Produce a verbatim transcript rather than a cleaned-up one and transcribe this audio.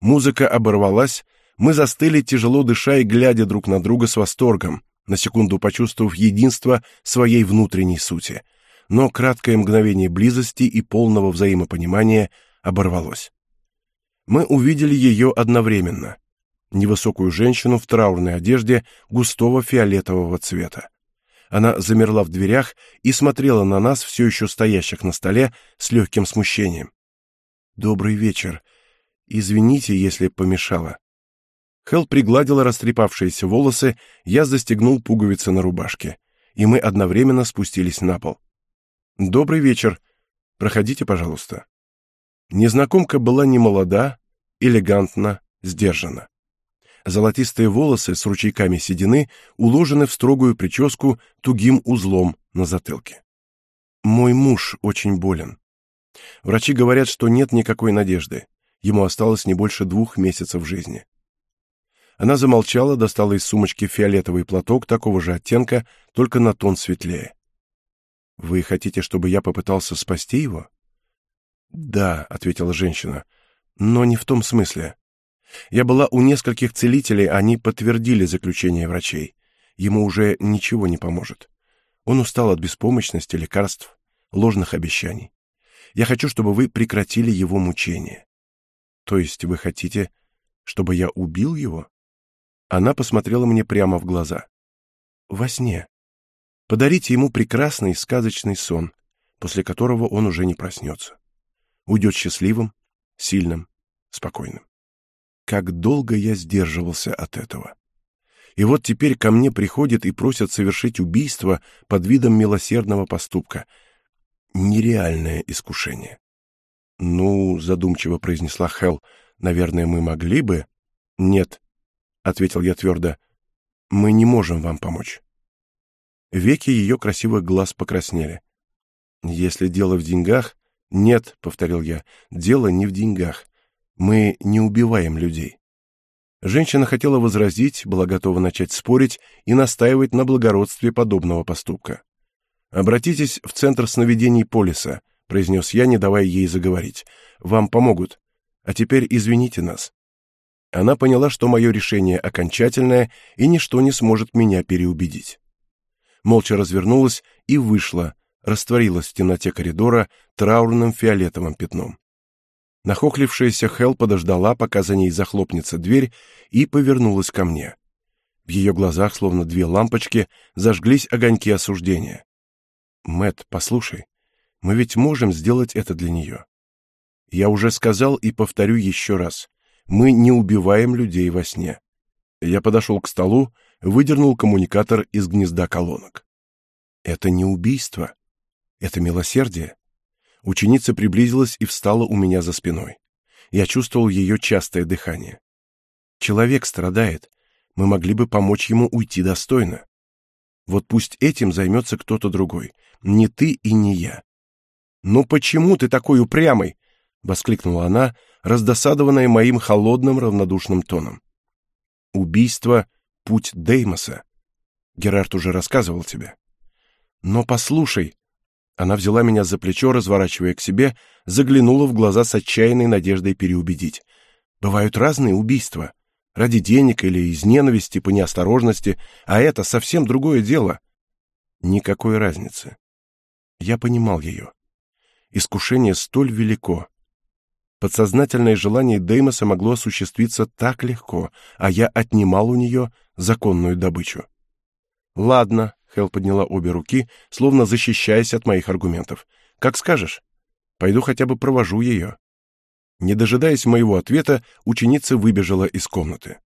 Музыка оборвалась, мы застыли, тяжело дыша и глядя друг на друга с восторгом, на секунду почувствовав единство своей внутренней сути. Но краткое мгновение близости и полного взаимопонимания оборвалось. Мы увидели ее одновременно. Невысокую женщину в траурной одежде густого фиолетового цвета. Она замерла в дверях и смотрела на нас, все еще стоящих на столе, с легким смущением. «Добрый вечер. Извините, если помешала». Хелл пригладила растрепавшиеся волосы, я застегнул пуговицы на рубашке, и мы одновременно спустились на пол. «Добрый вечер. Проходите, пожалуйста». Незнакомка была немолода, элегантна, сдержана. Золотистые волосы с ручейками седины уложены в строгую прическу тугим узлом на затылке. «Мой муж очень болен. Врачи говорят, что нет никакой надежды. Ему осталось не больше двух месяцев жизни». Она замолчала, достала из сумочки фиолетовый платок такого же оттенка, только на тон светлее. «Вы хотите, чтобы я попытался спасти его?» «Да», — ответила женщина, — «но не в том смысле. Я была у нескольких целителей, они подтвердили заключение врачей. Ему уже ничего не поможет. Он устал от беспомощности, лекарств, ложных обещаний. Я хочу, чтобы вы прекратили его мучения». «То есть вы хотите, чтобы я убил его?» Она посмотрела мне прямо в глаза. «Во сне. Подарите ему прекрасный сказочный сон, после которого он уже не проснется. Уйдет счастливым, сильным, спокойным». Как долго я сдерживался от этого. И вот теперь ко мне приходят и просят совершить убийство под видом милосердного поступка. Нереальное искушение. «Ну, — задумчиво произнесла Хелл, — наверное, мы могли бы...» «Нет», — ответил я твердо, — «мы не можем вам помочь». Веки ее красивых глаз покраснели. «Если дело в деньгах...» «Нет», — повторил я, — «дело не в деньгах. Мы не убиваем людей». Женщина хотела возразить, была готова начать спорить и настаивать на благородстве подобного поступка. «Обратитесь в Центр сновидений Полиса», — произнес я, не давая ей заговорить. «Вам помогут. А теперь извините нас». Она поняла, что мое решение окончательное, и ничто не сможет меня переубедить. Молча развернулась и вышла, растворилась в темноте коридора траурным фиолетовым пятном. Нахохлившаяся Хелл подождала, пока за ней захлопнется дверь, и повернулась ко мне. В ее глазах, словно две лампочки, зажглись огоньки осуждения. «Мэтт, послушай, мы ведь можем сделать это для нее. Я уже сказал и повторю еще раз. Мы не убиваем людей во сне». Я подошел к столу, выдернул коммуникатор из гнезда колонок. «Это не убийство. Это милосердие». Ученица приблизилась и встала у меня за спиной. Я чувствовал ее частое дыхание. «Человек страдает. Мы могли бы помочь ему уйти достойно. Вот пусть этим займется кто-то другой. Не ты и не я». «Ну почему ты такой упрямый?» — воскликнула она, раздосадованная моим холодным равнодушным тоном. «Убийство — путь Деймоса. Герард уже рассказывал тебе». «Но послушай...» Она взяла меня за плечо, разворачивая к себе, заглянула в глаза с отчаянной надеждой переубедить. «Бывают разные убийства. Ради денег или из ненависти по неосторожности, а это совсем другое дело». Никакой разницы. Я понимал ее. Искушение столь велико. Подсознательное желание Деймоса могло осуществиться так легко, а я отнимал у нее законную добычу. «Ладно», — Хелл подняла обе руки, словно защищаясь от моих аргументов. «Как скажешь. Пойду хотя бы провожу ее». Не дожидаясь моего ответа, ученица выбежала из комнаты.